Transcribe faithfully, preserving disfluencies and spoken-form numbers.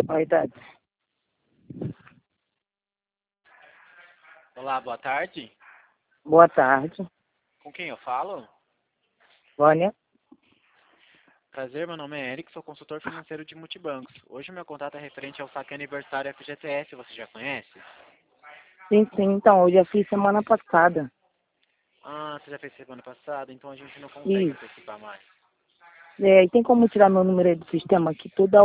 Verdade. Olá, boa tarde. Boa tarde. Com quem eu falo? Vânia. Prazer, meu nome é Eric, sou consultor financeiro de multibancos. Hoje o meu contato é referente ao saque aniversário F G T S, você já conhece? Sim, sim. Então, eu já fiz semana passada. Ah, você já fez semana passada, então a gente não consegue Isso. antecipar mais. É, e tem como tirar meu número aí do sistema aqui toda